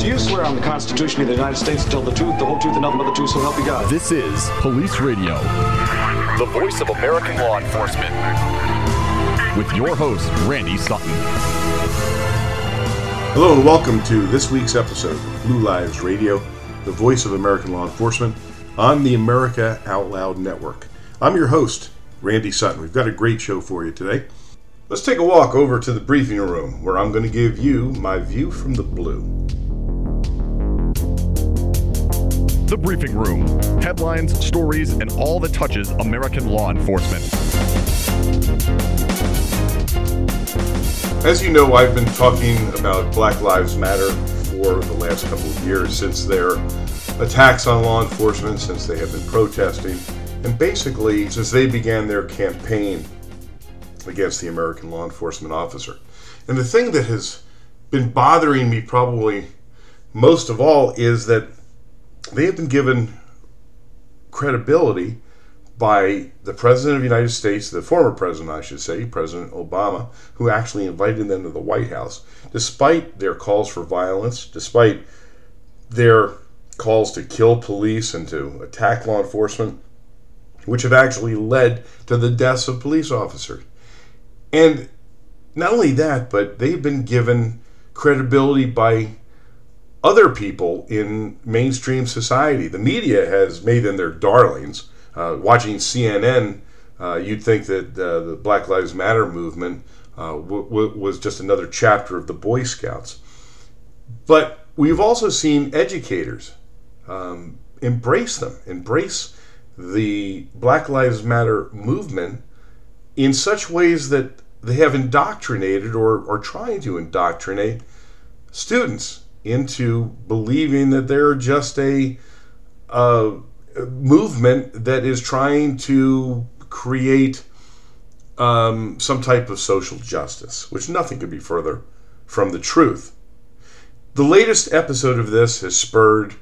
Do you swear on the Constitution of the United States to tell the truth, the whole truth, and nothing but the truth, so help you God? This is Police Radio, the voice of American law enforcement, with your host, Randy Sutton. Hello and welcome to this week's episode of Blue Lives Radio, the voice of American law enforcement, on the America Out Loud Network. I'm your host, Randy Sutton. We've got a great show for you today. Let's take a walk over to the briefing room, where I'm going to give you my view from the blue. The Briefing Room. Headlines, stories, and all that touches American law enforcement. As you know, I've been talking about Black Lives Matter for the last couple of years, since their attacks on law enforcement, since they have been protesting, and basically since they began their campaign against the American law enforcement officer. And the thing that has been bothering me probably most of all is that they have been given credibility by the President of the United States, the former President, I should say, President Obama, who actually invited them to the White House, despite their calls for violence, despite their calls to kill police and to attack law enforcement, which have actually led to the deaths of police officers. And not only that, but they've been given credibility by other people in mainstream society. The media has made them their darlings. Watching CNN, you'd think that the Black Lives Matter movement was just another chapter of the Boy Scouts. But we've also seen educators embrace the Black Lives Matter movement in such ways that they have indoctrinated or are trying to indoctrinate students into believing that they're just a movement that is trying to create some type of social justice, which nothing could be further from the truth. The latest episode of this has spurred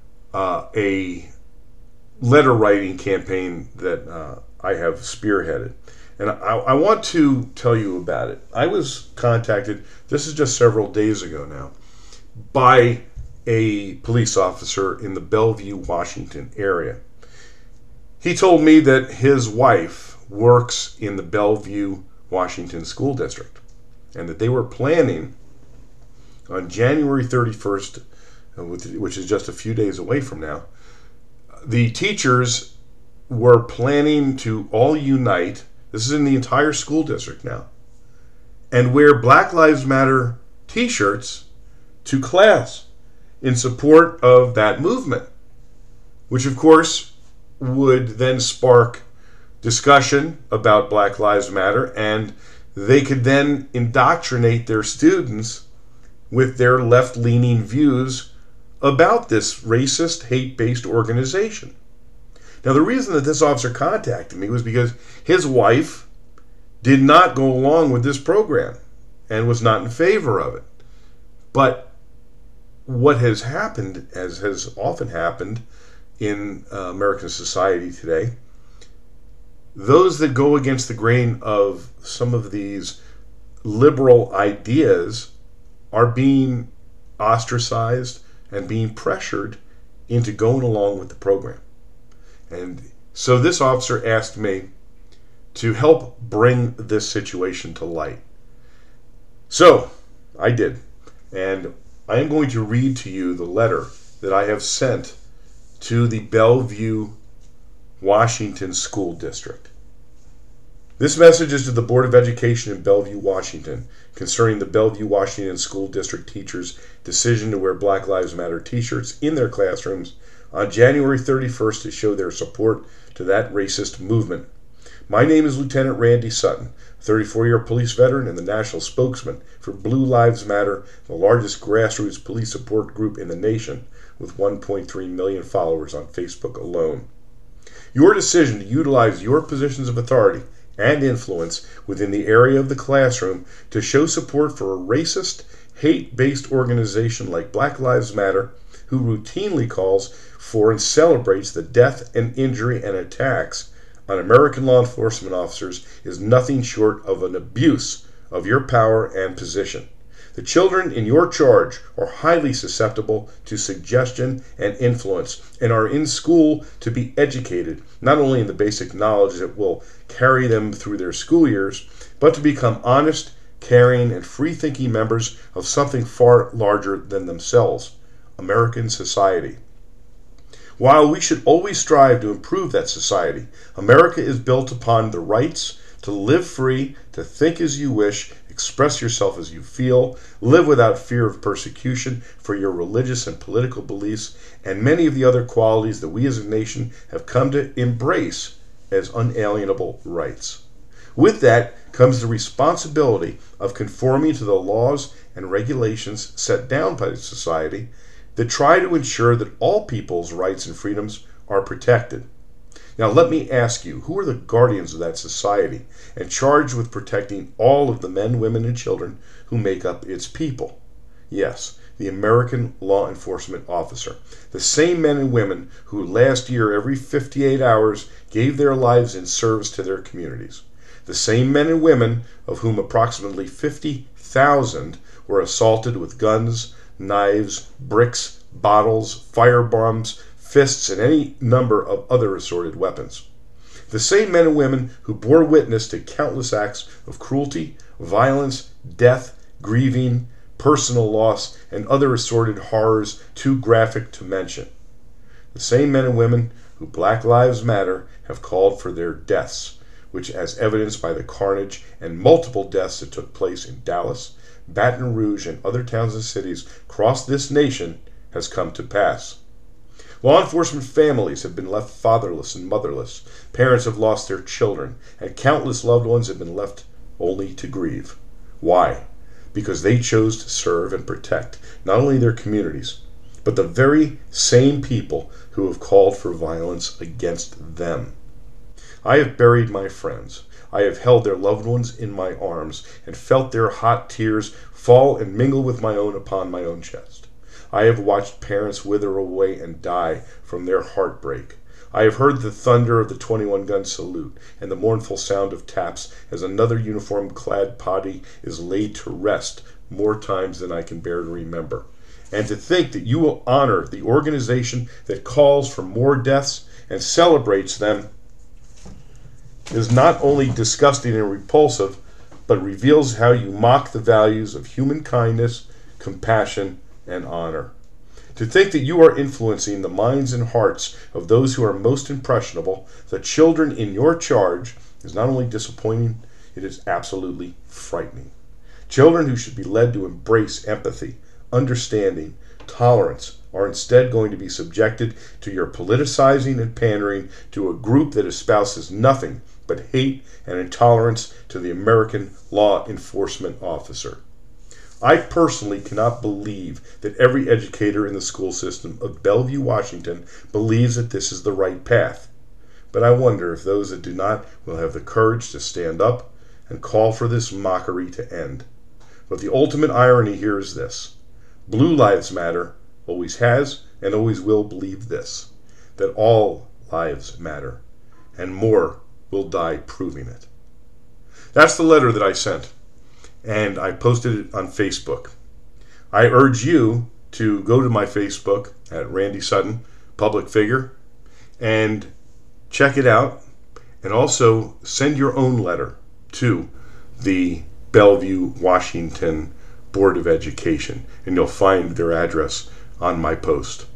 a letter writing campaign that I have spearheaded. And I want to tell you about it. I was contacted, this is just several days ago now, by a police officer in the Bellevue, Washington area. He told me that his wife works in the Bellevue, Washington school district, and that they were planning on January 31st, which is just a few days away from now, the teachers were planning to all unite. This is in the entire school district now, and wear Black Lives Matter t-shirts to class in support of that movement, which of course would then spark discussion about Black Lives Matter, and they could then indoctrinate their students with their left-leaning views about this racist, hate-based organization. Now, the reason that this officer contacted me was because his wife did not go along with this program and was not in favor of it. But what has happened, as has often happened in American society today, those that go against the grain of some of these liberal ideas are being ostracized and being pressured into going along with the program. And so this officer asked me to help bring this situation to light. So I did. And I am going to read to you the letter that I have sent to the Bellevue, Washington School District. This message is to the Board of Education in Bellevue, Washington, concerning the Bellevue, Washington School District teachers' decision to wear Black Lives Matter t-shirts in their classrooms on January 31st to show their support to that racist movement. My name is Lieutenant Randy Sutton, 34-year police veteran and the national spokesman for Blue Lives Matter, the largest grassroots police support group in the nation, with 1.3 million followers on Facebook alone. Your decision to utilize your positions of authority and influence within the area of the classroom to show support for a racist, hate-based organization like Black Lives Matter, who routinely calls for and celebrates the death and injury and attacks on American law enforcement officers, is nothing short of an abuse of your power and position. The children in your charge are highly susceptible to suggestion and influence and are in school to be educated, not only in the basic knowledge that will carry them through their school years, but to become honest, caring, and free-thinking members of something far larger than themselves, American society. While we should always strive to improve that society, America is built upon the rights to live free, to think as you wish, express yourself as you feel, live without fear of persecution for your religious and political beliefs, and many of the other qualities that we as a nation have come to embrace as unalienable rights. With that comes the responsibility of conforming to the laws and regulations set down by society that try to ensure that all people's rights and freedoms are protected. Now let me ask you, who are the guardians of that society and charged with protecting all of the men, women, and children who make up its people? Yes, the American law enforcement officer. The same men and women who last year every 58 hours gave their lives in service to their communities. The same men and women of whom approximately 50,000 were assaulted with guns, knives, bricks, bottles, firebombs, fists, and any number of other assorted weapons. The same men and women who bore witness to countless acts of cruelty, violence, death, grieving, personal loss, and other assorted horrors too graphic to mention. The same men and women who Black Lives Matter have called for their deaths, which, as evidenced by the carnage and multiple deaths that took place in Dallas, Baton Rouge, and other towns and cities across this nation, has come to pass. Law enforcement families have been left fatherless and motherless. Parents have lost their children, and countless loved ones have been left only to grieve. Why? Because they chose to serve and protect not only their communities, but the very same people who have called for violence against them. I have buried my friends. I have held their loved ones in my arms and felt their hot tears fall and mingle with my own upon my own chest. I have watched parents wither away and die from their heartbreak. I have heard the thunder of the 21-gun salute and the mournful sound of taps as another uniform-clad body is laid to rest more times than I can bear to remember. And to think that you will honor the organization that calls for more deaths and celebrates them is not only disgusting and repulsive, but reveals how you mock the values of human kindness, compassion, and honor. To think that you are influencing the minds and hearts of those who are most impressionable, the children in your charge, is not only disappointing, it is absolutely frightening. Children who should be led to embrace empathy, understanding, tolerance, are instead going to be subjected to your politicizing and pandering to a group that espouses nothing but hate and intolerance to the American law enforcement officer. I personally cannot believe that every educator in the school system of Bellevue, Washington, believes that this is the right path. But I wonder if those that do not will have the courage to stand up and call for this mockery to end. But the ultimate irony here is this: Blue Lives Matter always has and always will believe this, that all lives matter, and more will die proving it. That's the letter that I sent, and I posted it on Facebook. I urge you to go to my Facebook at Randy Sutton, public figure, and check it out, and also send your own letter to the Bellevue, Washington Board of Education, and you'll find their address on my post.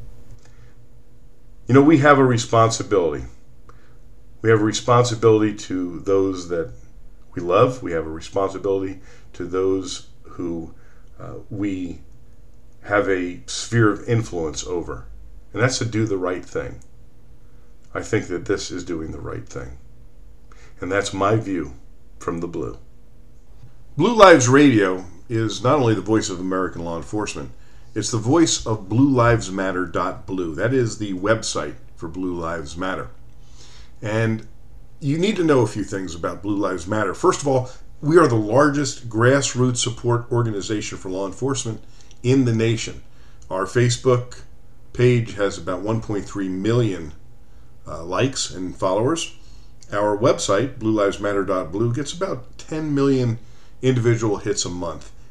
You know, we have a responsibility. We have a responsibility to those that we love. We have a responsibility to those who we have a sphere of influence over. And that's to do the right thing. I think that this is doing the right thing. And that's my view from the blue. Blue Lives Radio is not only the voice of American law enforcement, it's the voice of BlueLivesMatter.blue. That is the website for Blue Lives Matter. And you need to know a few things about Blue Lives Matter. First of all, we are the largest grassroots support organization for law enforcement in the nation. Our Facebook page has about 1.3 million likes and followers. Our website, BlueLivesMatter.blue, gets about 10 million individual hits a month.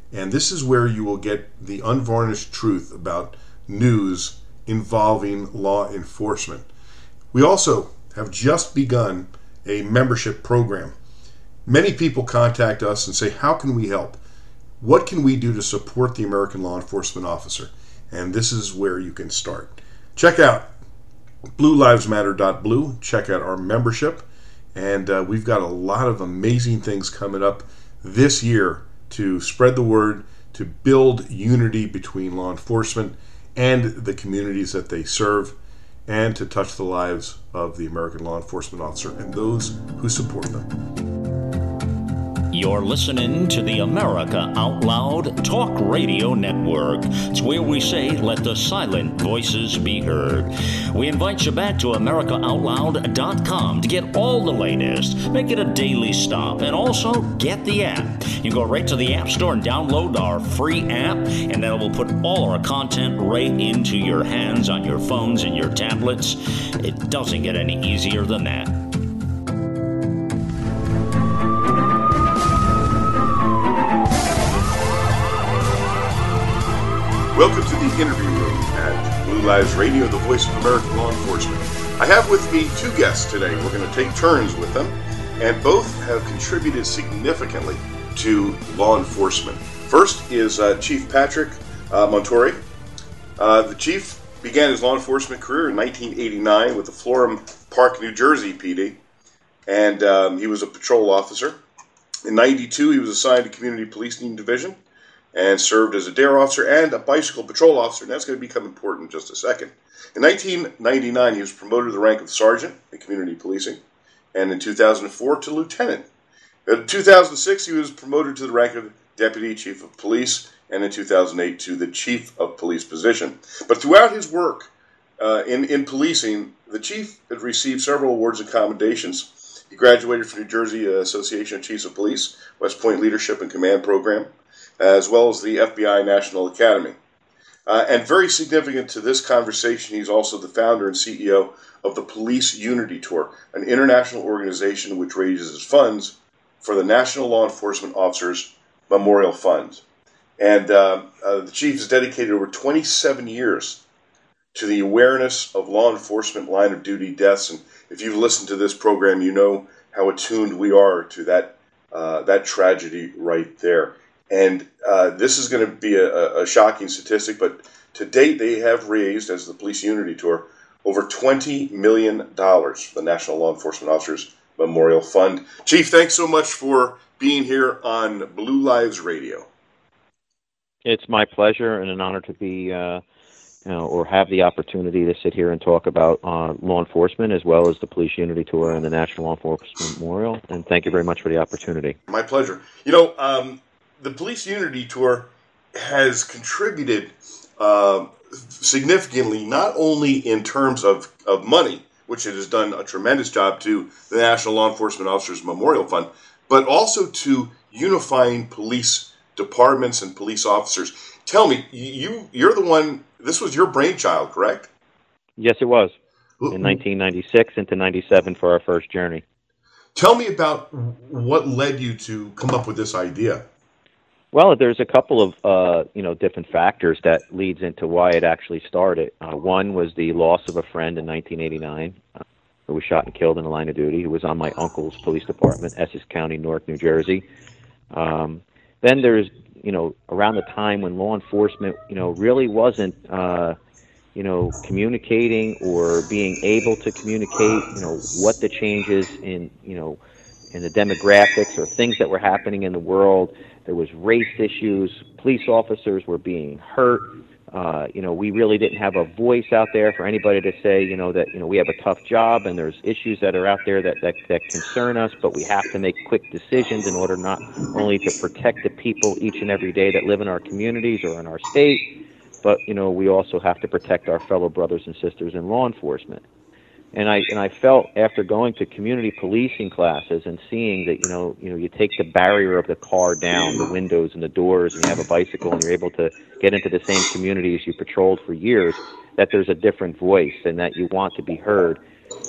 And this is where you will get the unvarnished truth about news involving law enforcement. We also have just begun a membership program. Many people contact us and say, how can we help? What can we do to support the American law enforcement officer? And this is where you can start. Check out bluelivesmatter.blue. Check out our membership. And we've got a lot of amazing things coming up this year to spread the word, to build unity between law enforcement and the communities that they serve, and to touch the lives of the American law enforcement officer and those who support them. You're listening to the America Out Loud Talk Radio Network. It's where we say, let the silent voices be heard. We invite you back to AmericaOutloud.com to get all the latest. Make it a daily stop, and also get the app. You go right to the App Store and download our free app, and then we'll put all our content right into your hands on your phones and your tablets. It doesn't get any easier than that. Welcome to the interview room at Blue Lives Radio, the voice of American law enforcement. I have with me two guests today. We're going to take turns with them, and both have contributed significantly to law enforcement. First is Chief Patrick Montori. The chief began his law enforcement career in 1989 with the Florham Park, New Jersey PD, and he was a patrol officer. In 92, he was assigned to Community Policing Division and served as a dare officer and a bicycle patrol officer, and that's going to become important in just a second. In 1999, he was promoted to the rank of sergeant in community policing, and in 2004 to lieutenant. In 2006, he was promoted to the rank of deputy chief of police, and in 2008 to the chief of police position. But throughout his work in policing, the chief had received several awards and commendations. He graduated from New Jersey Association of Chiefs of Police, West Point Leadership and Command Program, as well as the FBI National Academy. And very significant to this conversation, he's also the founder and CEO of the Police Unity Tour, an international organization which raises funds for the National Law Enforcement Officers Memorial Fund. And the chief has dedicated over 27 years to the awareness of law enforcement line of duty deaths. And if you've listened to this program, you know how attuned we are to that tragedy right there. And this is going to be a shocking statistic, but to date they have raised, as the Police Unity Tour, over $20 million for the National Law Enforcement Officers Memorial Fund. Chief, thanks so much for being here on Blue Lives Radio. It's my pleasure and an honor to be, or have the opportunity to sit here and talk about law enforcement as well as the Police Unity Tour and the National Law Enforcement Memorial. And thank you very much for the opportunity. My pleasure. You know, the Police Unity Tour has contributed significantly, not only in terms of money, which it has done a tremendous job to the National Law Enforcement Officers Memorial Fund, but also to unifying police departments and police officers. Tell me, you're the one, this was your brainchild, correct? Yes, it was. In 1996 into 97 for our first journey. Tell me about what led you to come up with this idea. Well, there's a couple of different factors that leads into why it actually started. One was the loss of a friend in 1989 who was shot and killed in the line of duty, who was on my uncle's police department, Essex County, Newark, New Jersey. Then there's, around the time when law enforcement, really wasn't, communicating or being able to communicate, what the changes in the demographics or things that were happening in the world. There was race issues. Police officers were being hurt. We really didn't have a voice out there for anybody to say, that, we have a tough job and there's issues that are out there that concern us, but we have to make quick decisions in order not only to protect the people each and every day that live in our communities or in our state, but, we also have to protect our fellow brothers and sisters in law enforcement. And I felt after going to community policing classes and seeing that, you take the barrier of the car down, the windows and the doors, and you have a bicycle and you're able to get into the same communities you patrolled for years, that there's a different voice and that you want to be heard.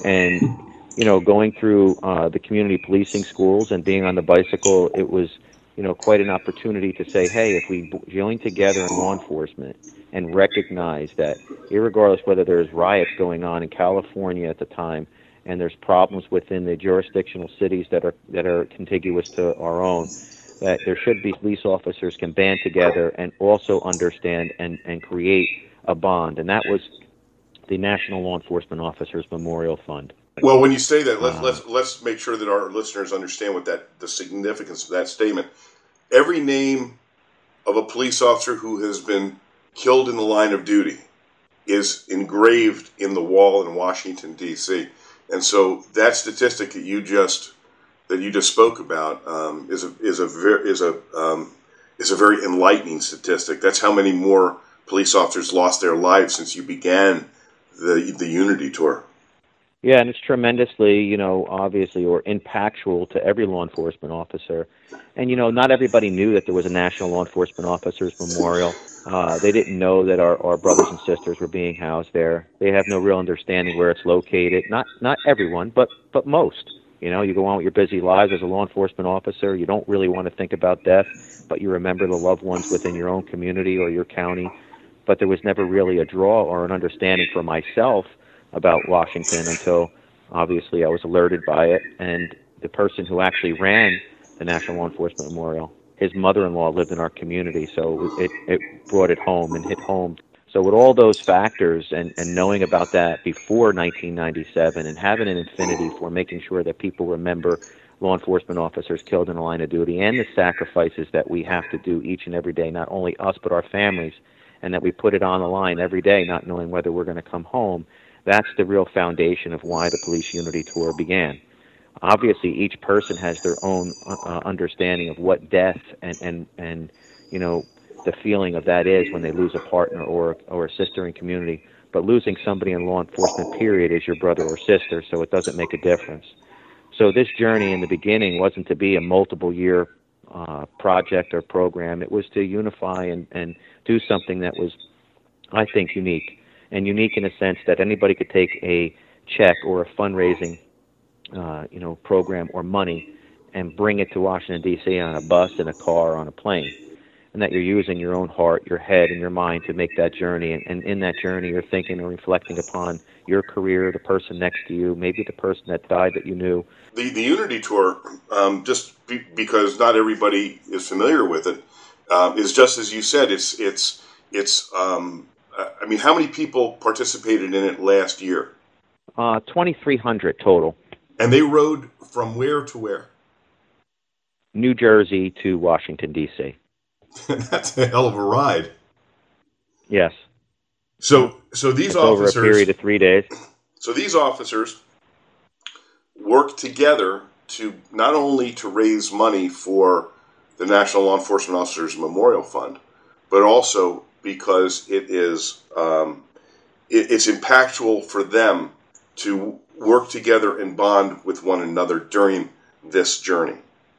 And, going through the community policing schools and being on the bicycle, it was, quite an opportunity to say, hey, if we join together in law enforcement and recognize that, irregardless whether there's riots going on in California at the time, and there's problems within the jurisdictional cities that are contiguous to our own, that there should be police officers can band together and also understand and create a bond. And that was the National Law Enforcement Officers Memorial Fund. Well, when you say that, let's make sure that our listeners understand what the significance of that statement. Every name of a police officer who has been killed in the line of duty is engraved in the wall in Washington, D.C. And so that statistic that you just spoke about is a very enlightening statistic. That's how many more police officers lost their lives since you began the Unity Tour. Yeah, and it's tremendously, obviously, or impactful to every law enforcement officer. And, not everybody knew that there was a National Law Enforcement Officers Memorial. They didn't know that our brothers and sisters were being housed there. They have no real understanding where it's located. Not everyone, but most. You go on with your busy lives as a law enforcement officer. You don't really want to think about death, but you remember the loved ones within your own community or your county. But there was never really a draw or an understanding for myself about Washington until, obviously, I was alerted by it. And the person who actually ran the National Law Enforcement Memorial, his mother-in-law lived in our community, so it brought it home and hit home. So with all those factors and knowing about that before 1997 and having an affinity for making sure that people remember law enforcement officers killed in the line of duty and the sacrifices that we have to do each and every day, not only us but our families, and that we put it on the line every day, not knowing whether we're going to come home, that's the real foundation of why the Police Unity Tour began. Obviously, each person has their own understanding of what death and the feeling of that is when they lose a partner or a sister in community. But losing somebody in law enforcement, period, is your brother or sister, so it doesn't make a difference. So this journey in the beginning wasn't to be a multiple-year project or program. It was to unify and do something that was, I think, unique. And unique in a sense that anybody could take a check or a fundraising program or money and bring it to Washington, D.C. on a bus, in a car, on a plane. And that you're using your own heart, your head, and your mind to make that journey. And in that journey, you're thinking and reflecting upon your career, the person next to you, maybe the person that died that you knew. The Unity Tour, because not everybody is familiar with it, is just as you said. How many people participated in it last year? 2,300 total. And they rode from where to where? New Jersey to Washington, D.C. That's a hell of a ride. Yes. So these officers, over a period of 3 days. So these officers work together to not only to raise money for the National Law Enforcement Officers Memorial Fund, but also because it's impactful for them to work together and bond with one another during this journey.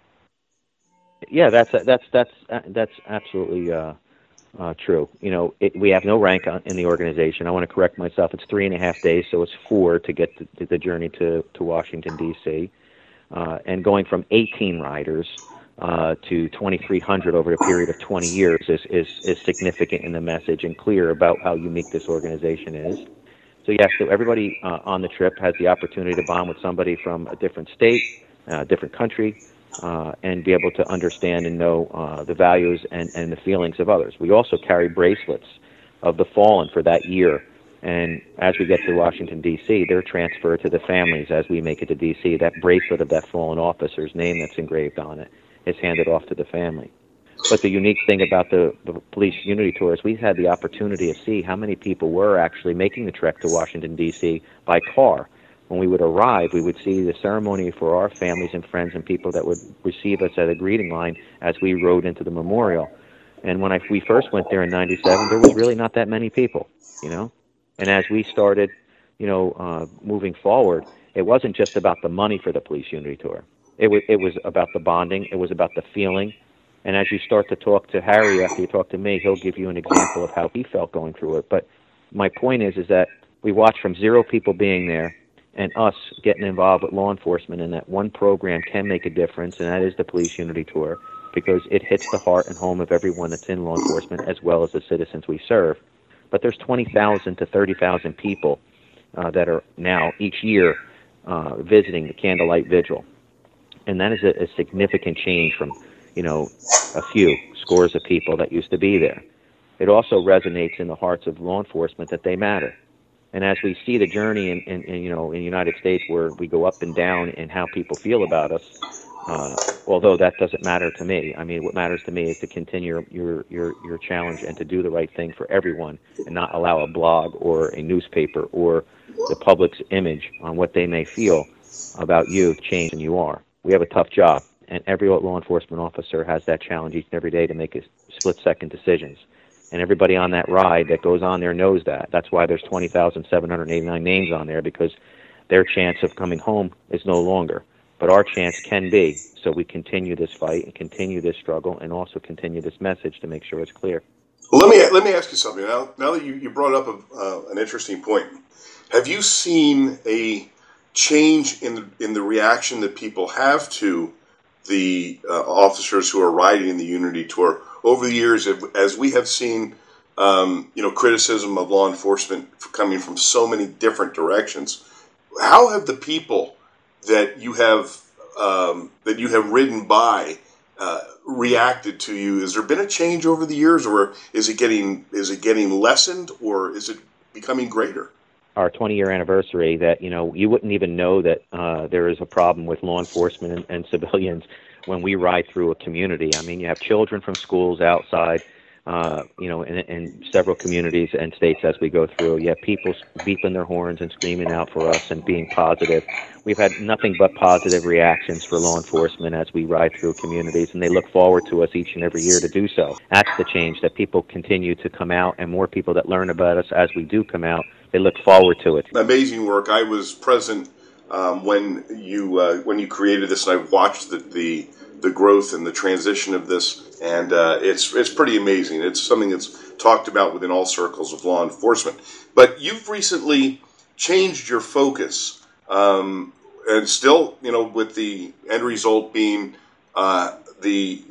Yeah, that's absolutely true. We have no rank in the organization. I want to correct myself. It's 3.5 days, so it's 4 to get the journey to Washington, D.C. And going from 18 riders to 2,300 over a period of 20 years is significant in the message and clear about how unique this organization is. So yes, so everybody on the trip has the opportunity to bond with somebody from a different state, different country, and be able to understand and know the values and the feelings of others. We also carry bracelets of the fallen for that year. And as we get to Washington, D.C., they're transferred to the families as we make it to D.C. That bracelet of that fallen officer's name that's engraved on it is handed off to the family. But the unique thing about the Police Unity Tour is we had the opportunity to see how many people were actually making the trek to Washington, D.C. by car. When we would arrive, we would see the ceremony for our families and friends and people that would receive us at a greeting line as we rode into the memorial. And when we first went there in 97, there was really not that many people, And as we started, moving forward, it wasn't just about the money for the Police Unity Tour. It was about the bonding. It was about the feeling. And as you start to talk to Harry after you talk to me, he'll give you an example of how he felt going through it. But my point is that we watched from 0 people being there and us getting involved with law enforcement, and that one program can make a difference, and that is the Police Unity Tour. because it hits the heart and home of everyone that's in law enforcement as well as the citizens we serve. But there's 20,000 to 30,000 people that are now each year visiting the Candlelight Vigil. And that is a significant change from, a few scores of people that used to be there. It also resonates in the hearts of law enforcement that they matter. And as we see the journey in the United States where we go up and down in how people feel about us, although that doesn't matter to me. I mean, what matters to me is to continue your challenge and to do the right thing for everyone and not allow a blog or a newspaper or the public's image on what they may feel about you change than you are. We have a tough job, and every law enforcement officer has that challenge each and every day to make split-second decisions. And everybody on that ride that goes on there knows that. That's why there's 20,789 names on there, because their chance of coming home is no longer. But our chance can be, so we continue this fight and continue this struggle and also continue this message to make sure it's clear. Well, let me ask you something. Now that you brought up an interesting point, have you seen a change in the reaction that people have to the officers who are riding the Unity Tour over the years, as we have seen, criticism of law enforcement coming from so many different directions? How have the people that you have ridden by reacted to you? Has there been a change over the years, or is it getting lessened, or is it becoming greater? Our 20-year anniversary, that you wouldn't even know that there is a problem with law enforcement and civilians when we ride through a community. I mean, you have children from schools outside, in several communities and states as we go through. You have people beeping their horns and screaming out for us and being positive. We've had nothing but positive reactions for law enforcement as we ride through communities, and they look forward to us each and every year to do so. That's the change, that people continue to come out, and more people that learn about us as we do come out, they look forward to it. Amazing work. I was present when you created this, and I've watched the growth and the transition of this, and it's pretty amazing. It's something that's talked about within all circles of law enforcement. But you've recently changed your focus, and still, with the end result being the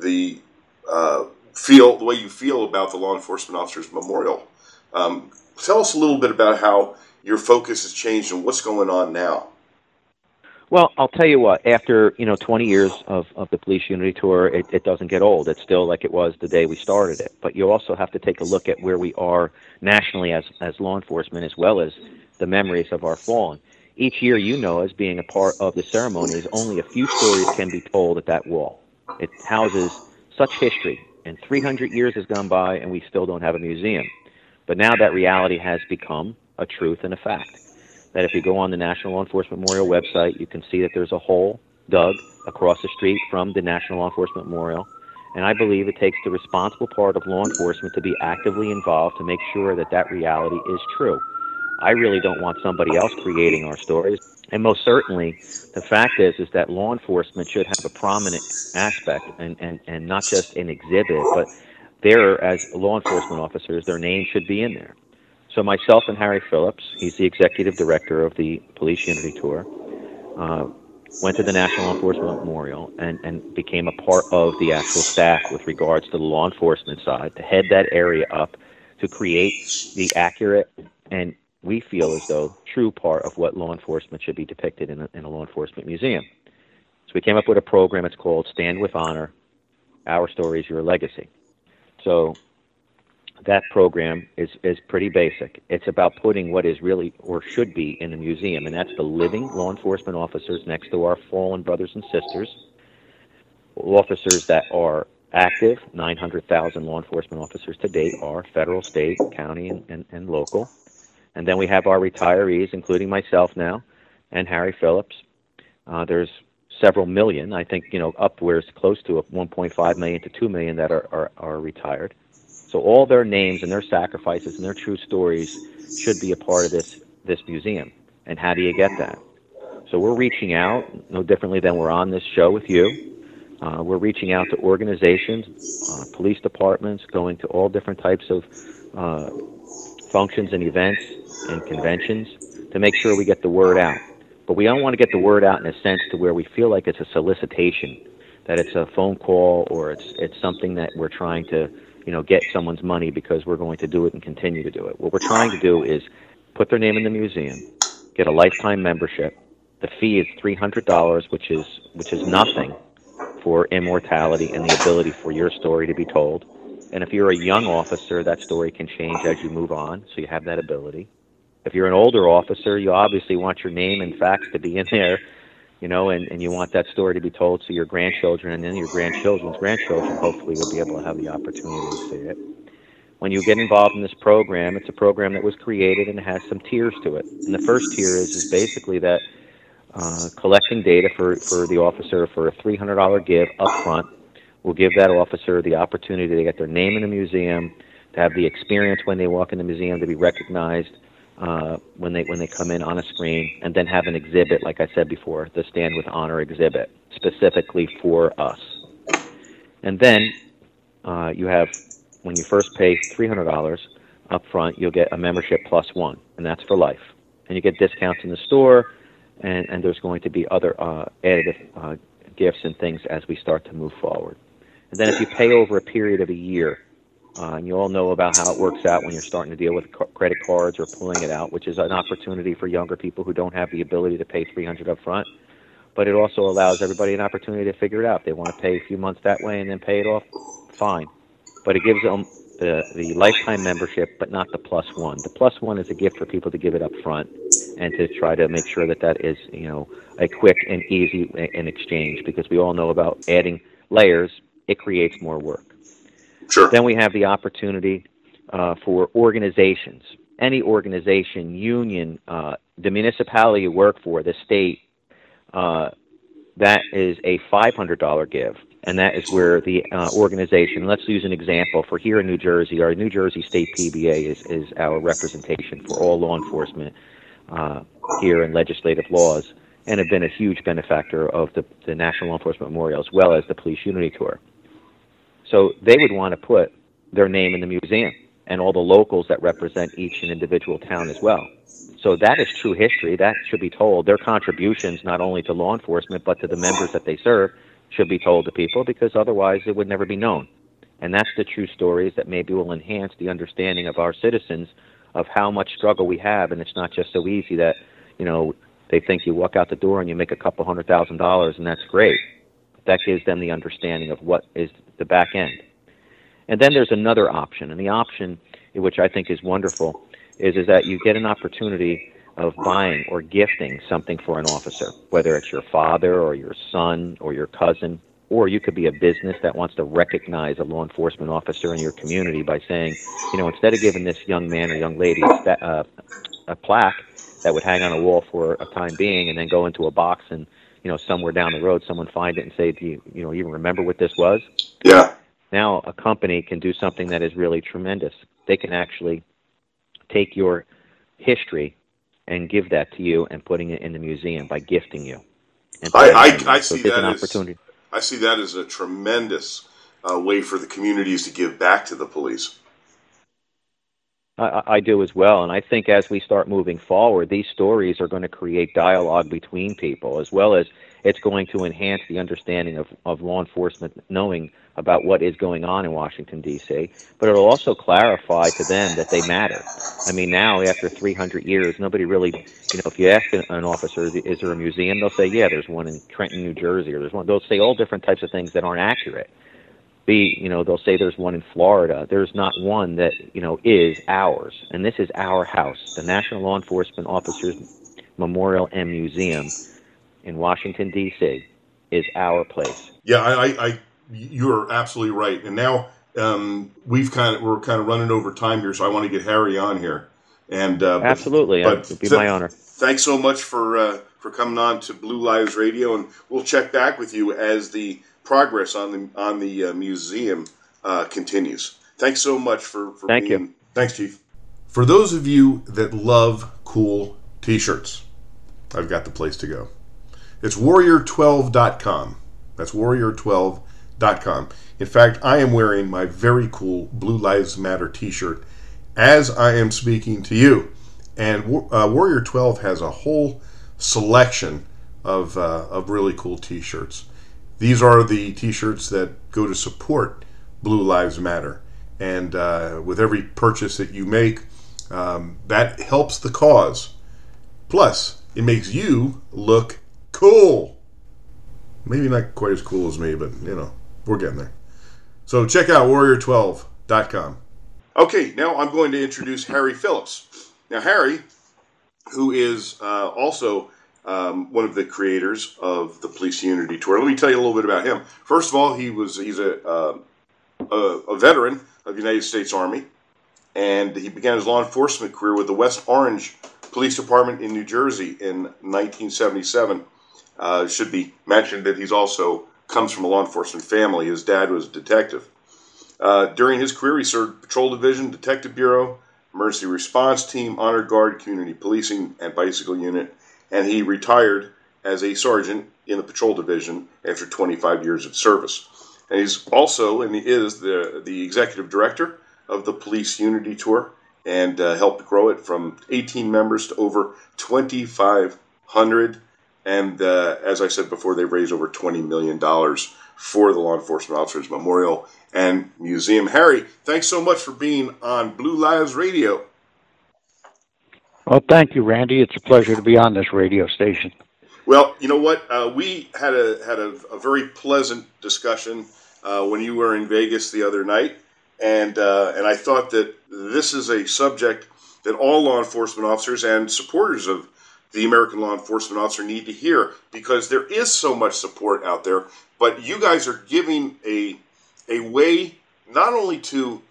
way you feel about the Law Enforcement Officers Memorial. Tell us a little bit about how your focus has changed and what's going on now. Well, I'll tell you what, after 20 years of the Police Unity Tour, it doesn't get old. It's still like it was the day we started it. But you also have to take a look at where we are nationally as law enforcement, as well as the memories of our fallen. Each year, as being a part of the ceremonies, only a few stories can be told at that wall. It houses such history, and 300 years has gone by, and we still don't have a museum. But now that reality has become a truth and a fact. That if you go on the National Law Enforcement Memorial website, you can see that there's a hole dug across the street from the National Law Enforcement Memorial. And I believe it takes the responsible part of law enforcement to be actively involved to make sure that that reality is true. I really don't want somebody else creating our stories. And most certainly, the fact is that law enforcement should have a prominent aspect and not just an exhibit, but there, as law enforcement officers, their name should be in there. So myself and Harry Phillips, he's the executive director of the Police Unity Tour, went to the National Law Enforcement Memorial and became a part of the actual staff with regards to the law enforcement side, to head that area up, to create the accurate and, we feel as though, true part of what law enforcement should be depicted in a law enforcement museum. So we came up with a program. It's called Stand with Honor, Our Stories, Your Legacy. So that program is pretty basic. It's about putting what is really or should be in the museum, and that's the living law enforcement officers next to our fallen brothers and sisters, officers that are active. 900,000 law enforcement officers to date are federal, state, county, and local. And then we have our retirees, including myself now, and Harry Phillips. There's several million, I think, upwards close to 1.5 million to 2 million that are retired. So all their names and their sacrifices and their true stories should be a part of this museum. And how do you get that? So we're reaching out, no differently than we're on this show with you. We're reaching out to organizations, police departments, going to all different types of functions and events and conventions to make sure we get the word out. But we don't want to get the word out in a sense to where we feel like it's a solicitation that it's a phone call or it's something that we're trying to, get someone's money because we're going to do it and continue to do it. What we're trying to do is put their name in the museum, get a lifetime membership. The fee is $300, which is nothing for immortality and the ability for your story to be told. And if you're a young officer, that story can change as you move on, so you have that ability. If you're an older officer, you obviously want your name and facts to be in there, and you want that story to be told to your grandchildren, and then your grandchildren's grandchildren hopefully will be able to have the opportunity to see it. When you get involved in this program, it's a program that was created and it has some tiers to it. And the first tier is basically that collecting data for the officer for a $300 give up front will give that officer the opportunity to get their name in the museum, to have the experience when they walk in the museum, to be recognized when they come in on a screen, and then have an exhibit, like I said before, the Stand with Honor exhibit, specifically for us. And then you have, when you first pay $300 up front, you'll get a membership plus one, and that's for life. And you get discounts in the store, and there's going to be other additive gifts and things as we start to move forward. And then if you pay over a period of a year, and you all know about how it works out when you're starting to deal with credit cards or pulling it out, which is an opportunity for younger people who don't have the ability to pay $300 up front. But it also allows everybody an opportunity to figure it out. If they want to pay a few months that way and then pay it off, fine. But it gives them the lifetime membership, but not the plus one. The plus one is a gift for people to give it up front and to try to make sure that is, a quick and easy in exchange, because we all know about adding layers, it creates more work. Sure. Then we have the opportunity for organizations, any organization, union, the municipality you work for, the state, that is a $500 give. And that is where the organization, let's use an example for here in New Jersey, our New Jersey State PBA is our representation for all law enforcement here in legislative laws, and have been a huge benefactor of the National Law Enforcement Memorial as well as the Police Unity Tour. So they would want to put their name in the museum and all the locals that represent each and individual town as well. So that is true history. That should be told. Their contributions, not only to law enforcement, but to the members that they serve, should be told to people, because otherwise it would never be known. And that's the true stories that maybe will enhance the understanding of our citizens of how much struggle we have. And it's not just so easy that, they think you walk out the door and you make a couple $100,000 and that's great. That gives them the understanding of what is the back end. And then there's another option, and the option, which I think is wonderful, is that you get an opportunity of buying or gifting something for an officer, whether it's your father or your son or your cousin, or you could be a business that wants to recognize a law enforcement officer in your community by saying, instead of giving this young man or young lady a plaque that would hang on a wall for a time being and then go into a box and, somewhere down the road someone find it and say, do you even remember what this was? Yeah. Now a company can do something that is really tremendous. They can actually take your history and give that to you and putting it in the museum by gifting you. I see so that an opportunity. I see that as a tremendous way for the communities to give back to the police. I do as well, and I think as we start moving forward, these stories are going to create dialogue between people, as well as it's going to enhance the understanding of law enforcement knowing about what is going on in Washington, D.C., but it'll also clarify to them that they matter. I mean, now, after 300 years, nobody really, if you ask an officer, is there a museum, they'll say, yeah, there's one in Trenton, New Jersey, or there's one. They'll say all different types of things that aren't accurate. They'll say there's one in Florida. There's not one that, is ours. And this is our house. The National Law Enforcement Officers Memorial and Museum in Washington, D.C. is our place. Yeah, you're absolutely right. And now we're kind of running over time here, so I want to get Harry on here. And absolutely, it would be my honor. Thanks so much for coming on to Blue Lives Radio, and we'll check back with you as the progress on the museum continues. Thanks so much for Thank being. you. Thanks, Chief. For those of you that love cool T-shirts, I've got the place to go. It's warrior12.com. That's warrior12.com. In fact, I am wearing my very cool Blue Lives Matter T-shirt as I am speaking to you. And Warrior 12 has a whole selection of really cool T-shirts. These are the T-shirts that go to support Blue Lives Matter. And with every purchase that you make, that helps the cause. Plus, it makes you look cool. Maybe not quite as cool as me, but, we're getting there. So check out warrior12.com. Okay, now I'm going to introduce Harry Phillips. Now, Harry, who is also one of the creators of the Police Unity Tour. Let me tell you a little bit about him. First of all, he's a veteran of the United States Army, and he began his law enforcement career with the West Orange Police Department in New Jersey in 1977. Should be mentioned that he's also comes from a law enforcement family. His dad was a detective. During his career, he served Patrol Division, Detective Bureau, Emergency Response Team, Honor Guard, Community Policing, and Bicycle Unit, and he retired as a sergeant in the Patrol Division after 25 years of service. And he's also, and he is the executive director of the Police Unity Tour, and helped grow it from 18 members to over 2,500. And as I said before, they raised over $20 million for the Law Enforcement Officers Memorial and Museum. Harry, thanks so much for being on Blue Lives Radio. Well, thank you, Randy. It's a pleasure to be on this radio station. Well, you know what? We had a very pleasant discussion when you were in Vegas the other night, and I thought that this is a subject that all law enforcement officers and supporters of the American Law Enforcement Officer need to hear, because there is so much support out there, but you guys are giving a way not only to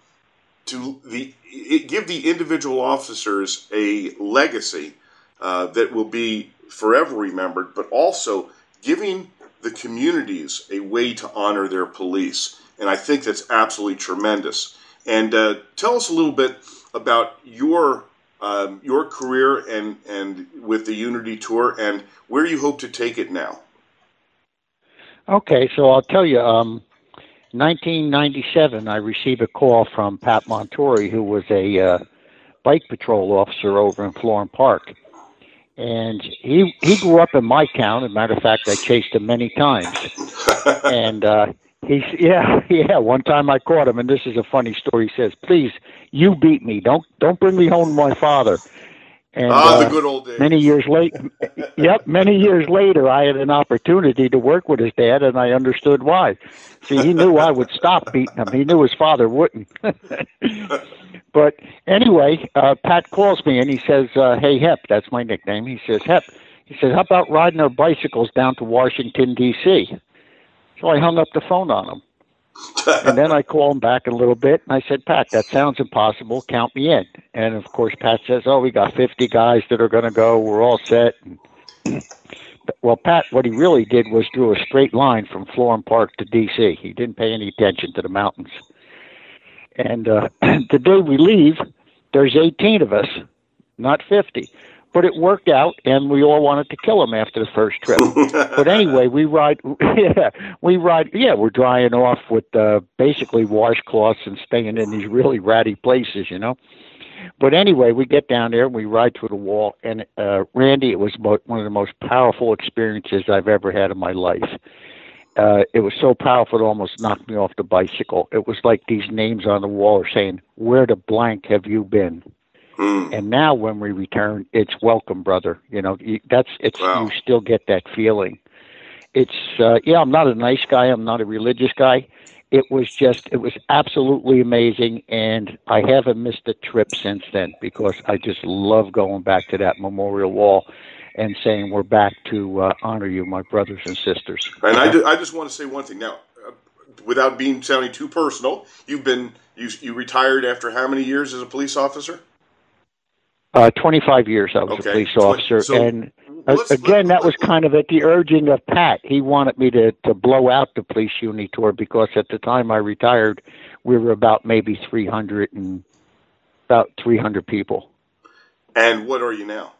give the individual officers a legacy that will be forever remembered, but also giving the communities a way to honor their police. And I think that's absolutely tremendous. And tell us a little bit about your career and with the Unity Tour and where you hope to take it now. Okay, so I'll tell you, 1997, I received a call from Pat Montori, who was a bike patrol officer over in Florham Park. And he grew up in my town. As a matter of fact, I chased him many times. And one time I caught him, and this is a funny story. He says, "Please, you beat me. Don't bring me home to my father." And the good old days. Many years later, I had an opportunity to work with his dad, and I understood why. See, he knew I would stop beating him. He knew his father wouldn't. But anyway, Pat calls me, and he says, "Hey, Hep," that's my nickname. He says, "Hep," he says, "how about riding our bicycles down to Washington, D.C.? So I hung up the phone on him. And then I called him back a little bit, and I said, "Pat, that sounds impossible. Count me in." And, of course, Pat says, "Oh, we got 50 guys that are going to go. We're all set." Well, Pat, what he really did was drew a straight line from Florham Park to D.C. He didn't pay any attention to the mountains. And the day we leave, there's 18 of us, not 50. But it worked out, and we all wanted to kill him after the first trip. But anyway, we're drying off with basically washcloths and staying in these really ratty places, But anyway, we get down there, and we ride through the wall, and Randy, it was one of the most powerful experiences I've ever had in my life. It was so powerful it almost knocked me off the bicycle. It was like these names on the wall are saying, "Where the blank have you been?" And now when we return, it's welcome, brother. Wow. You still get that feeling. It's, I'm not a nice guy. I'm not a religious guy. It was absolutely amazing. And I haven't missed a trip since then, because I just love going back to that memorial wall and saying, "We're back to honor you, my brothers and sisters." And I just want to say one thing now, without sounding too personal. You retired after how many years as a police officer? 25 years I was a police officer. And that was kind of at the urging of Pat. He wanted me to blow out the Police Unity Tour, because at the time I retired, we were about maybe 300 people. And what are you now?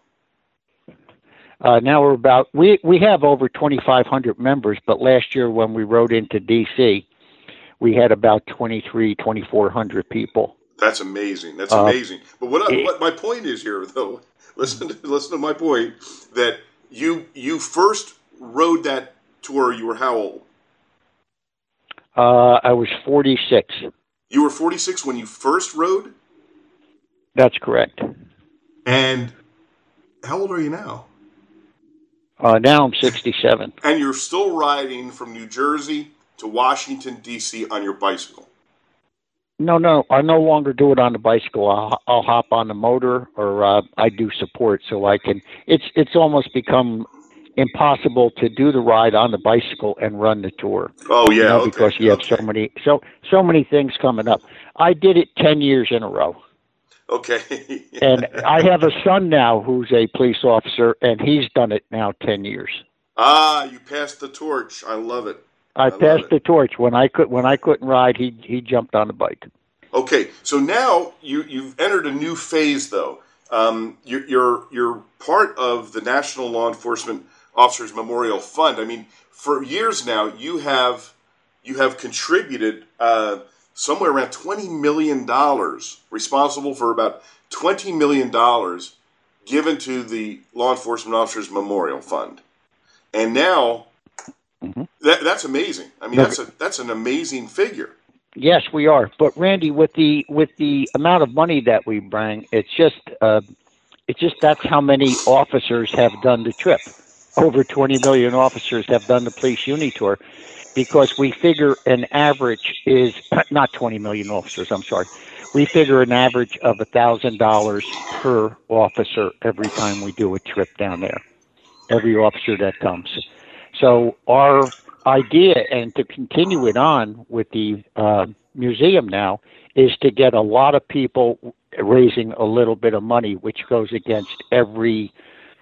Now we have over 2,500 members, but last year when we rode into D.C., we had about 2,400 people. That's amazing. That's amazing. But what my point is here, though, listen to my point, that you first rode that tour, you were how old? I was 46. You were 46 when you first rode? That's correct. And how old are you now? Now I'm 67. And you're still riding from New Jersey to Washington, D.C. on your bicycle? No, I no longer do it on the bicycle. I'll hop on the motor, or I do support, so I can. It's almost become impossible to do the ride on the bicycle and run the tour. Oh yeah, okay, because you have so many things coming up. I did it 10 years in a row. Okay. And I have a son now who's a police officer, and he's done it now 10 years. Ah, you passed the torch. I love it. I passed the torch. When I couldn't ride, he jumped on the bike. Okay, so now you've entered a new phase, though. You're part of the National Law Enforcement Officers Memorial Fund. I mean, for years now, you have contributed somewhere around $20 million, responsible for about $20 million given to the Law Enforcement Officers Memorial Fund. And now, that's amazing. I mean, that's an amazing figure. Yes, we are. But Randy, with the amount of money that we bring, it's just that's how many officers have done the trip. Over 20 million officers have done the police uni tour, because we figure an average is not 20 million officers. I'm sorry. We figure an average of $1,000 per officer every time we do a trip down there. Every officer that comes. So our idea, and to continue it on with the museum now, is to get a lot of people raising a little bit of money, which goes against every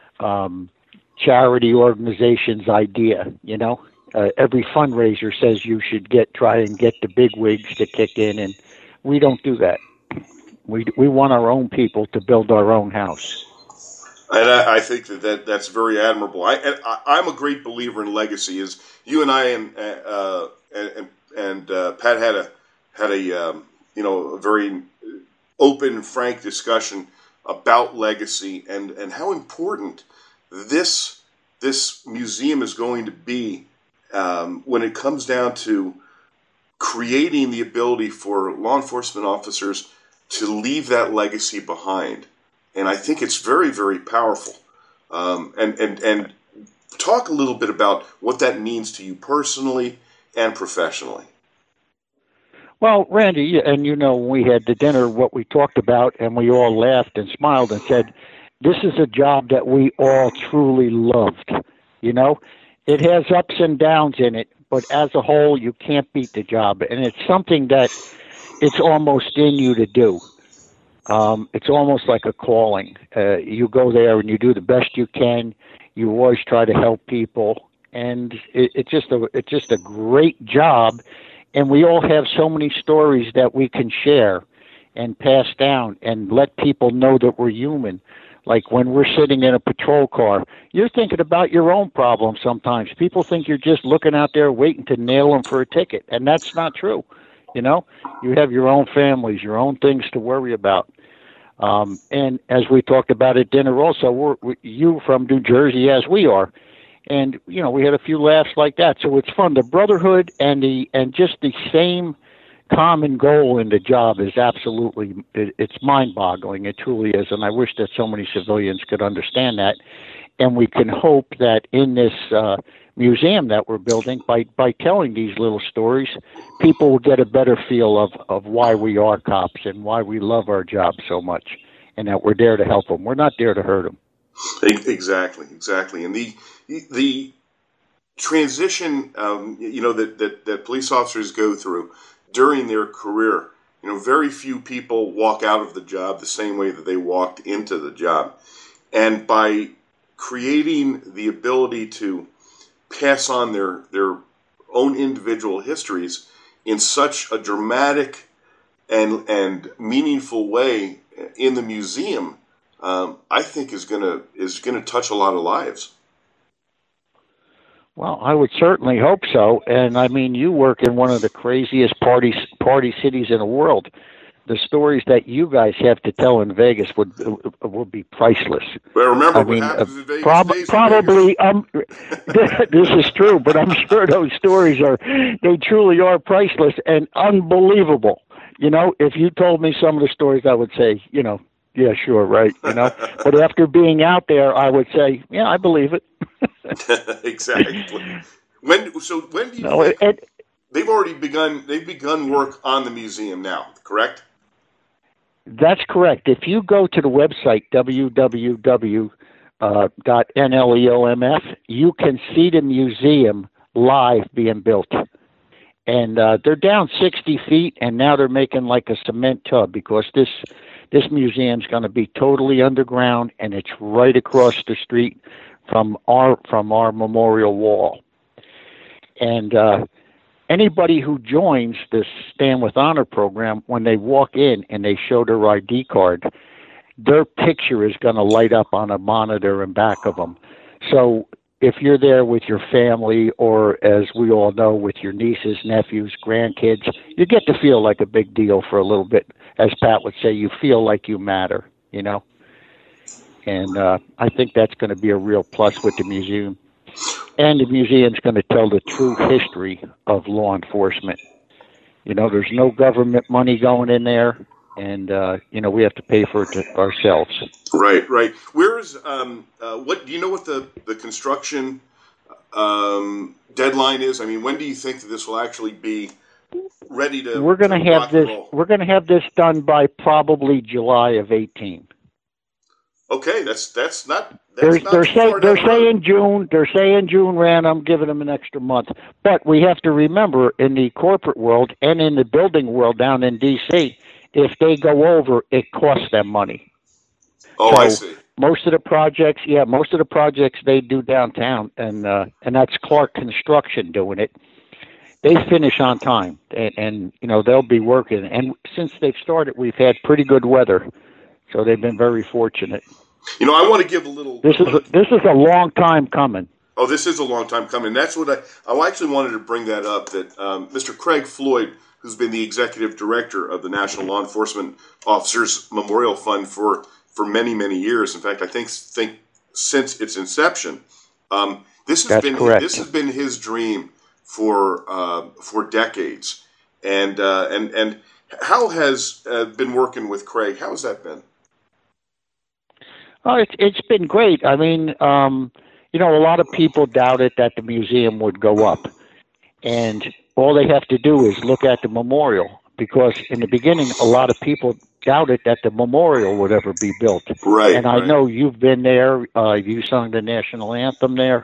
charity organization's idea. Every fundraiser says you should try and get the big wigs to kick in, and we don't do that. We want our own people to build our own house. And I think that's very admirable. I'm a great believer in legacy. As you and I and Pat had a very open, frank discussion about legacy and how important this museum is going to be when it comes down to creating the ability for law enforcement officers to leave that legacy behind. And I think it's very, very powerful. And talk a little bit about what that means to you personally and professionally. Well, Randy, and when we had the dinner, what we talked about, and we all laughed and smiled and said, this is a job that we all truly loved. It has ups and downs in it, but as a whole, you can't beat the job. And it's something that it's almost in you to do. It's almost like a calling. You go there and you do the best you can. You always try to help people, and it's just a great job. And we all have so many stories that we can share and pass down and let people know that we're human. Like when we're sitting in a patrol car, you're thinking about your own problems sometimes. People think you're just looking out there waiting to nail them for a ticket, and that's not true. You have your own families, your own things to worry about. And as we talked about at dinner also, you from New Jersey as we are. And, we had a few laughs like that. So it's fun. The brotherhood and just the same common goal in the job is it's mind-boggling. It truly is. And I wish that so many civilians could understand that. And we can hope that in this museum that we're building, by telling these little stories, people will get a better feel of why we are cops and why we love our job so much, and that we're there to help them. We're not there to hurt them. Exactly. And the transition, that police officers go through during their career, very few people walk out of the job the same way that they walked into the job. And by creating the ability to pass on their own individual histories in such a dramatic and meaningful way in the museum, I think is going to touch a lot of lives. Well, I would certainly hope so. And I mean, you work in one of the craziest party cities in the world. the stories that you guys have to tell in Vegas would be priceless. Well, remember I what mean, happens in Vegas stays in probably Vegas. this is true, but I'm sure those stories they truly are priceless and unbelievable. You know, if you told me some of the stories, I would say, you know, yeah, sure, right, you know. But after being out there, I would say, yeah, I believe it. Exactly. When do you think they've already begun? They've begun work on the museum now, correct? That's correct. If you go to the website www.nleomf, you can see the museum live being built. And they're down 60 feet, and now they're making like a cement tub because this museum's going to be totally underground, and it's right across the street from our memorial wall. And anybody who joins this Stand with Honor program, when they walk in and they show their ID card, their picture is going to light up on a monitor in back of them. So if you're there with your family, or as we all know, with your nieces, nephews, grandkids, you get to feel like a big deal for a little bit. As Pat would say, you feel like you matter, you know? And I think that's going to be a real plus with the museum. And the museum's going to tell the true history of law enforcement. You know, there's no government money going in there, and, you know, we have to pay for it ourselves. Right. Where's, what do you know what the construction deadline is? I mean, when do you think that this will actually be ready to We're going to have this done by probably July of 18. Okay, that's not. They're saying June. They're saying June, Rand. I'm giving them an extra month. But we have to remember, in the corporate world and in the building world down in D.C., if they go over, it costs them money. Oh, so I see. Most of the projects they do downtown, and that's Clark Construction doing it. They finish on time, and you know they'll be working. And since they've started, we've had pretty good weather. So they've been very fortunate. You know, I want to give a little. This is a long time coming. Oh, this is a long time coming. That's what I actually wanted to bring that up. That Mr. Craig Floyd, who's been the executive director of the National Law Enforcement Officers Memorial Fund for many years. In fact, I think since its inception, this has been his dream for decades. And how has been working with Craig? How has that been? Oh, it's been great. I mean, you know, a lot of people doubted that the museum would go up. And all they have to do is look at the memorial, because in the beginning, a lot of people doubted that the memorial would ever be built. Right. And I know you've been there. You sung the national anthem there.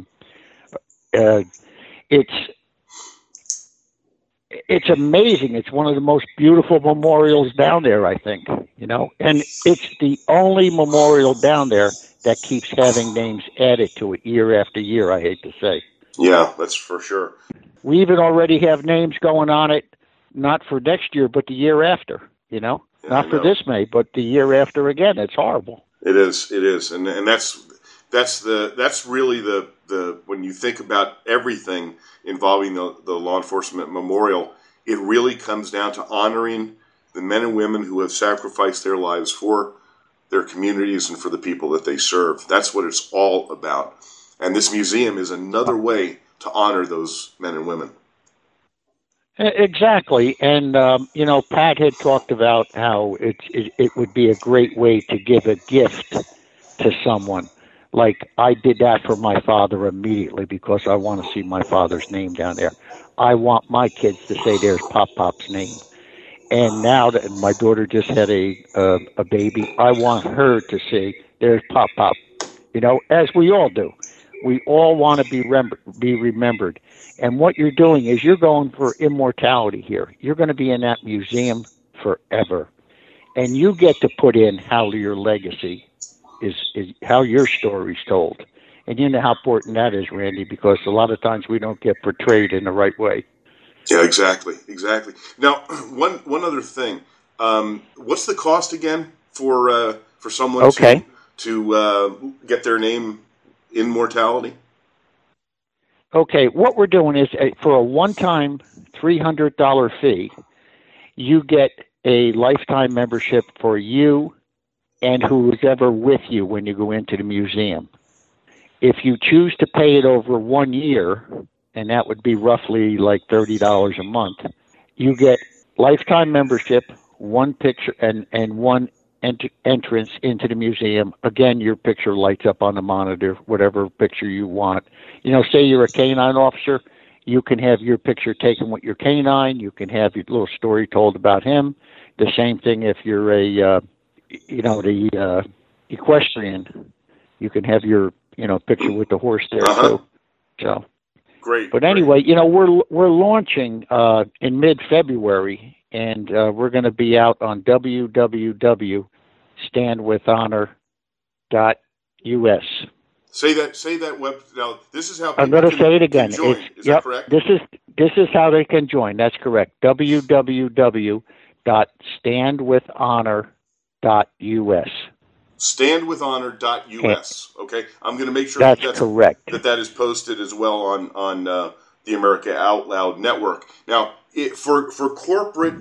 It's amazing. It's one of the most beautiful memorials down there, I think, you know, and it's the only memorial down there that keeps having names added to it year after year, I hate to say. Yeah, that's for sure. We even already have names going on it, not for next year, but the year after, you know, not for this May, but the year after again. It's horrible. It is. And that's really the when you think about everything involving the law enforcement memorial, it really comes down to honoring the men and women who have sacrificed their lives for their communities and for the people that they serve. That's what it's all about. And this museum is another way to honor those men and women. Exactly. And, you know, Pat had talked about how it would be a great way to give a gift to someone. Like, I did that for my father immediately because I want to see my father's name down there. I want my kids to say there's Pop's name. And now that my daughter just had a baby, I want her to say there's Pop. You know, as we all do. We all want to be remembered. And what you're doing is you're going for immortality here. You're going to be in that museum forever. And you get to put in how your legacy is how your story's told. And you know how important that is, Randy, because a lot of times we don't get portrayed in the right way. Yeah, exactly. Now, one other thing. What's the cost again for someone to get their name in mortality? Okay, what we're doing is for a one-time $300 fee, you get a lifetime membership for you and who's ever with you when you go into the museum. If you choose to pay it over 1 year, and that would be roughly like $30 a month, you get lifetime membership, one picture, and one entrance into the museum. Again, your picture lights up on the monitor, whatever picture you want. Say you're a canine officer, you can have your picture taken with your canine. You can have your little story told about him. The same thing if you're the equestrian. You can have your, picture with the horse there too. So great. But anyway, we're launching in mid-February, and we're going to be out on www.standwithhonor.us. Say that web. Now, this is how I'm going to say it again. Join. Is that correct? This is how they can join. That's correct. www.standwithhonor.us. Standwithhonor.us. Okay, I'm going to make sure that's correct. That is posted as well on the America Out Loud network. Now, for corporate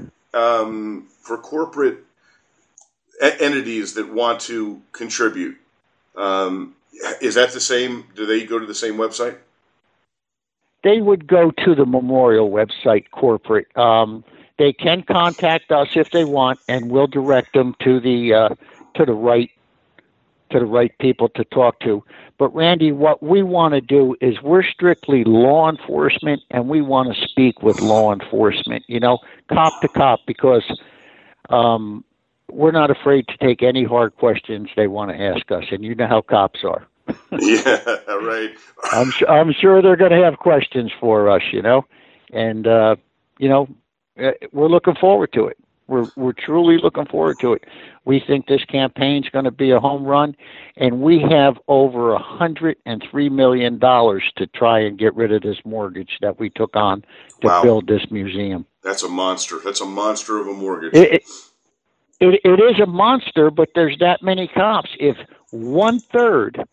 entities that want to contribute, is that the same? Do they go to the same website? They would go to the memorial website, corporate. They can contact us if they want, and we'll direct them to the right people to talk to. But Randy, what we want to do is we're strictly law enforcement, and we want to speak with law enforcement, cop to cop, because we're not afraid to take any hard questions they want to ask us, and you know how cops are. Yeah, right. I'm sure they're going to have questions for us, and we're looking forward to it. We're truly looking forward to it. We think this campaign's going to be a home run, and we have over $103 million to try and get rid of this mortgage that we took on to build this museum. That's a monster. That's a monster of a mortgage. It is a monster, but there's that many cops. If one third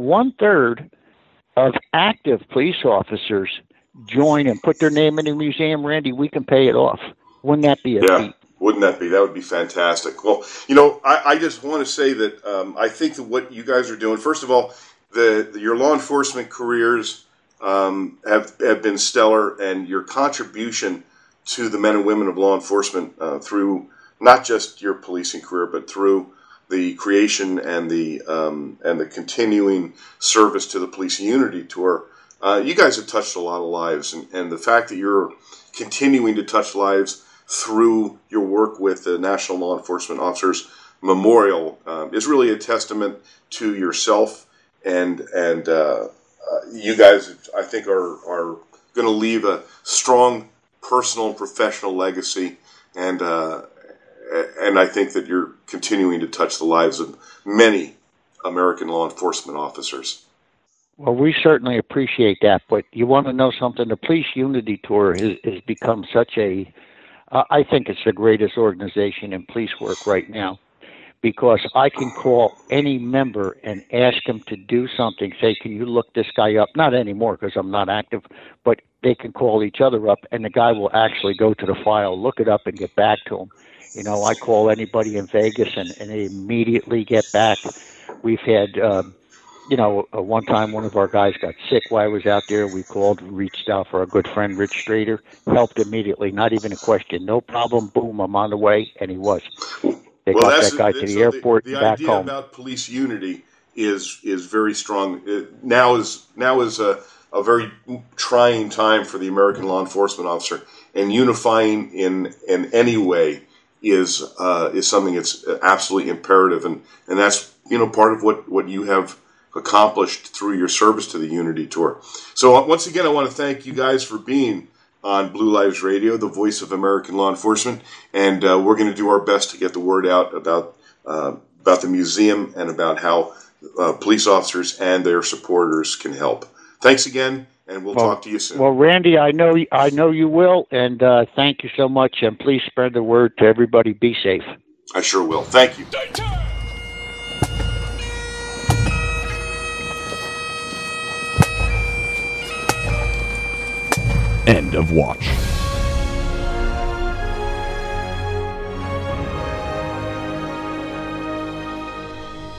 of active police officers join and put their name in the museum, Randy, we can pay it off. Wouldn't that be a feat? Wouldn't that be? That would be fantastic. Well, I just want to say that I think that what you guys are doing, first of all, your law enforcement careers have been stellar, and your contribution to the men and women of law enforcement through not just your policing career, but through the creation and the continuing service to the Police Unity Tour. You guys have touched a lot of lives, and the fact that you're continuing to touch lives through your work with the National Law Enforcement Officers Memorial is really a testament to yourself, and you guys, I think, are going to leave a strong personal and professional legacy, and I think that you're continuing to touch the lives of many American law enforcement officers. Well, we certainly appreciate that, but you want to know something? The Police Unity Tour has become such I think it's the greatest organization in police work right now, because I can call any member and ask them to do something, say, can you look this guy up? Not anymore because I'm not active, but they can call each other up, and the guy will actually go to the file, look it up, and get back to them. I call anybody in Vegas, and they immediately get back. We've had... one time one of our guys got sick while I was out there. We called, reached out for our good friend Rich Strader, helped immediately, not even a question. No problem, boom, I'm on the way, and he was. They got that guy to the airport and back home. The idea about police unity is very strong. Now is a very trying time for the American law enforcement officer, and unifying in any way is something that's absolutely imperative, and that's part of what you have accomplished through your service to the Unity Tour. So once again, I want to thank you guys for being on Blue Lives Radio, the voice of American law enforcement, and we're going to do our best to get the word out about the museum and about how police officers and their supporters can help. Thanks again, and we'll talk to you soon. Well, Randy, I know you will, and thank you so much, and please spread the word to everybody. Be safe. I sure will. Thank you. End of watch.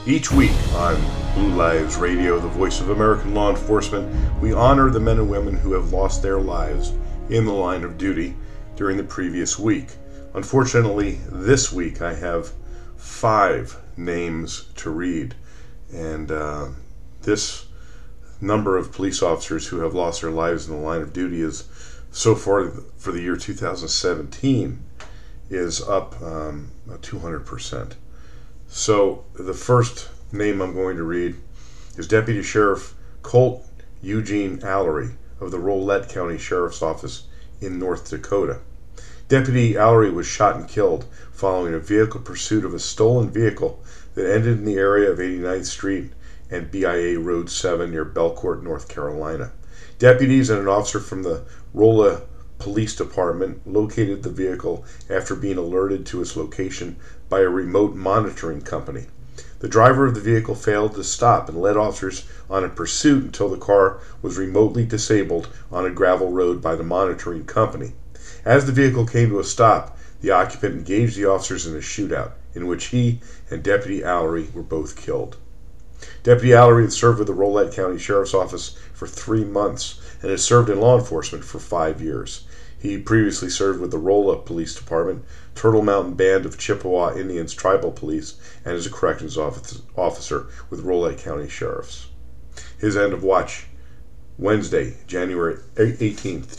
Each week on Blue Lives Radio, the voice of American law enforcement, we honor the men and women who have lost their lives in the line of duty during the previous week. Unfortunately, this week I have 5 names to read, and this number of police officers who have lost their lives in the line of duty is, so far for the year 2017, is up 200%. So the first name I'm going to read is Deputy Sheriff Colt Eugene Allery of the Rolette County Sheriff's Office in North Dakota. Deputy Allery was shot and killed following a vehicle pursuit of a stolen vehicle that ended in the area of 89th Street and BIA Road 7 near Belcourt, North Carolina. Deputies and an officer from the Rolla Police Department located the vehicle after being alerted to its location by a remote monitoring company. The driver of the vehicle failed to stop and led officers on a pursuit until the car was remotely disabled on a gravel road by the monitoring company. As the vehicle came to a stop, the occupant engaged the officers in a shootout, in which he and Deputy Allery were both killed. Deputy Allery had served with the Rolette County Sheriff's Office for 3 months and has served in law enforcement for 5 years. He previously served with the Rolla Police Department, Turtle Mountain Band of Chippewa Indians Tribal Police, and is a corrections officer with Rolette County Sheriffs. His end of watch, Wednesday, January 18th,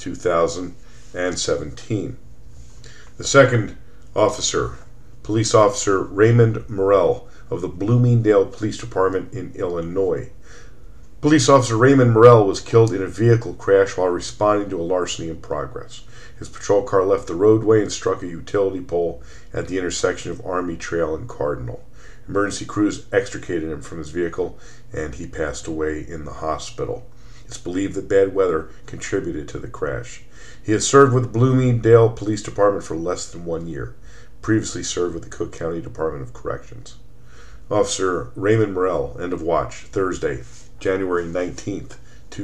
2017. The second officer, Police Officer Raymond Morrell of the Bloomingdale Police Department in Illinois. Police Officer Raymond Morrell was killed in a vehicle crash while responding to a larceny in progress. His patrol car left the roadway and struck a utility pole at the intersection of Army Trail and Cardinal. Emergency crews extricated him from his vehicle, and he passed away in the hospital. It's believed that bad weather contributed to the crash. He has served with the Bloomingdale Police Department for less than 1 year. Previously served with the Cook County Department of Corrections. Officer Raymond Morrell, end of watch, Thursday, January 19th,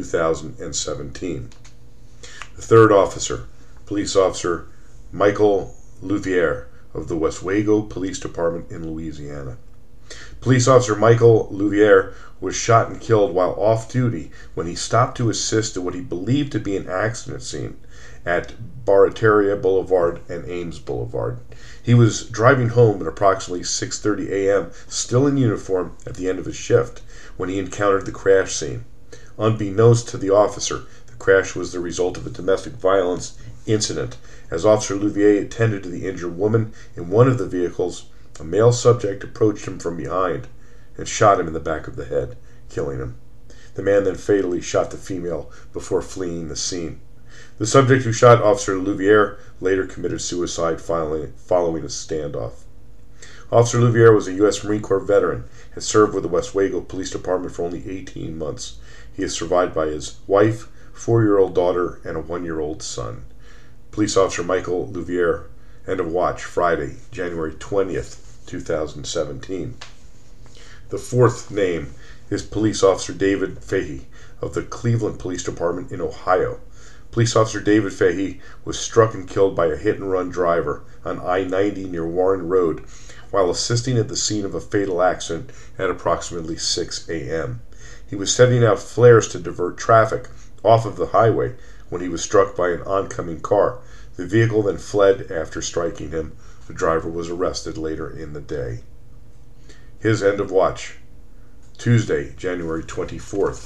2017. The third officer, Police Officer Michael Louvier of the Westwego Police Department in Louisiana. Police Officer Michael Louvier was shot and killed while off duty when he stopped to assist at what he believed to be an accident scene at Barataria Boulevard and Ames Boulevard. He was driving home at approximately 6:30 a.m., still in uniform at the end of his shift, when he encountered the crash scene. Unbeknownst to the officer, the crash was the result of a domestic violence incident. As Officer Louvier attended to the injured woman in one of the vehicles, a male subject approached him from behind and shot him in the back of the head, killing him. The man then fatally shot the female before fleeing the scene. The subject who shot Officer Louvier later committed suicide following a standoff. Officer Louvier was a U.S. Marine Corps veteran, has served with the Westwego Police Department for only 18 months. He is survived by his wife, 4-year-old daughter, and a 1-year-old son. Police Officer Michael Louvier, end of watch, Friday, January 20th, 2017. The fourth name is Police Officer David Fahey of the Cleveland Police Department in Ohio. Police Officer David Fahey was struck and killed by a hit-and-run driver on I-90 near Warren Road while assisting at the scene of a fatal accident at approximately 6 a.m. He was setting out flares to divert traffic off of the highway when he was struck by an oncoming car. The vehicle then fled after striking him. The driver was arrested later in the day. His end of watch, Tuesday, January 24th,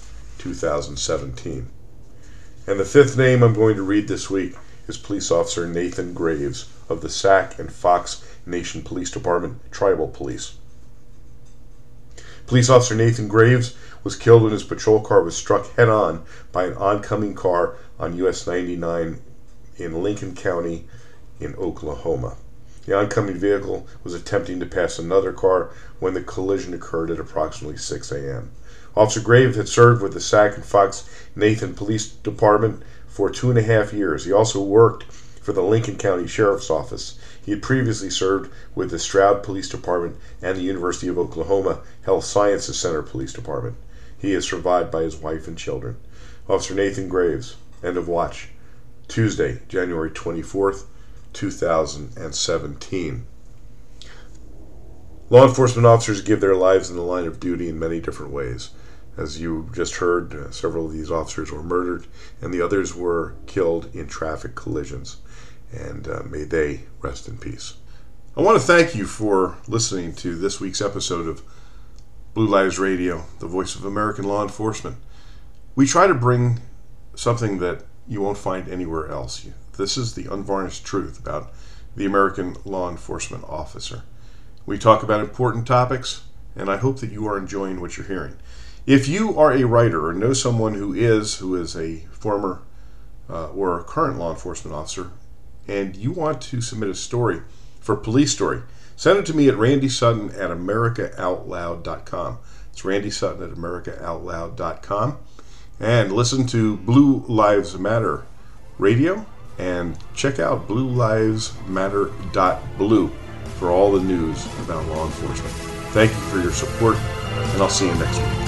2017. And the fifth name I'm going to read this week is Police Officer Nathan Graves of the Sac and Fox Nation Police Department, Tribal Police. Police Officer Nathan Graves was killed when his patrol car was struck head-on by an oncoming car on US 99 in Lincoln County in Oklahoma. The oncoming vehicle was attempting to pass another car when the collision occurred at approximately 6 a.m. Officer Graves had served with the Sac and Fox Nation Police Department for 2.5 years. He also worked for the Lincoln County Sheriff's Office. He had previously served with the Stroud Police Department and the University of Oklahoma Health Sciences Center Police Department. He is survived by his wife and children. Officer Nathan Graves, end of watch, Tuesday, January 24th, 2017. Law enforcement officers give their lives in the line of duty in many different ways. As you just heard, several of these officers were murdered, and the others were killed in traffic collisions. And may they rest in peace. I want to thank you for listening to this week's episode of Blue Lives Radio, the voice of American law enforcement. We try to bring something that you won't find anywhere else. This is the unvarnished truth about the American law enforcement officer. We talk about important topics, and I hope that you are enjoying what you're hearing. If you are a writer or know someone who is a former or a current law enforcement officer, and you want to submit a story for Police Story, send it to me at randysutton@americaoutloud.com. It's randysutton@americaoutloud.com. And listen to Blue Lives Matter Radio, and check out bluelivesmatter.blue for all the news about law enforcement. Thank you for your support, and I'll see you next week.